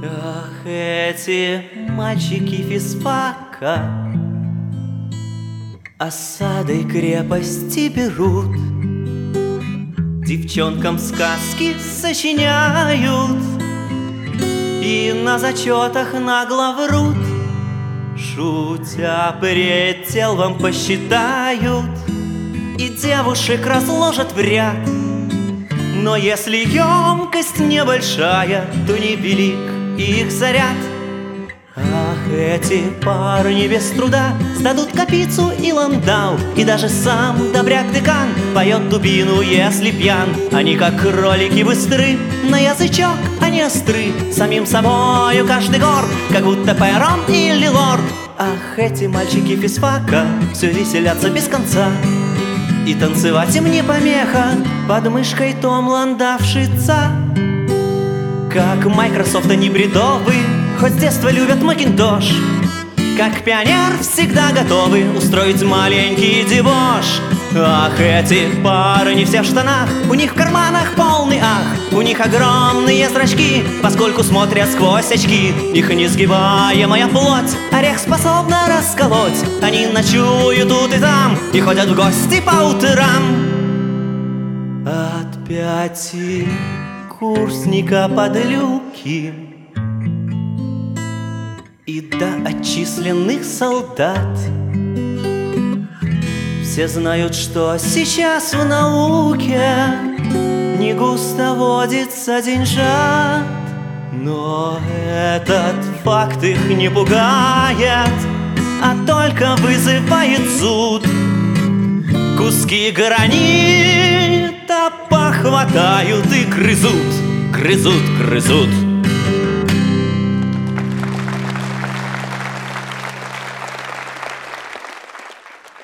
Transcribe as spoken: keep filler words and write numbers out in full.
Ах, эти мальчики физфака осадой крепости берут, девчонкам сказки сочиняют и на зачетах нагло врут, шутя предел вам посчитают и девушек разложат в ряд. Но если емкость небольшая, то не велик их заряд. Ах, эти парни без труда сдадут копицу и ландау, и даже сам добряк-декан поет дубину, если пьян. Они как кролики быстры, на язычок они остры, самим собою каждый горд, как будто Пайрон или лорд. Ах, эти мальчики физфака все веселятся без конца, и танцевать им не помеха, под мышкой том ландавшица. Как Microsoft они бредовы, хоть с детства любят Макинтош, как пионер всегда готовы устроить маленький дебош. Ах, эти парни все в штанах, у них в карманах полный ах, у них огромные зрачки, поскольку смотрят сквозь очки. Их несгибаемая плоть орех способна расколоть. Они ночуют тут и там и ходят в гости по утрам. От пяти курсника подлюки и до отчисленных солдат все знают, что сейчас в науке не густо водится деньжат. Но этот факт их не пугает, а только вызывает зуд. Куски гранита похватают и грызут, грызут, грызут.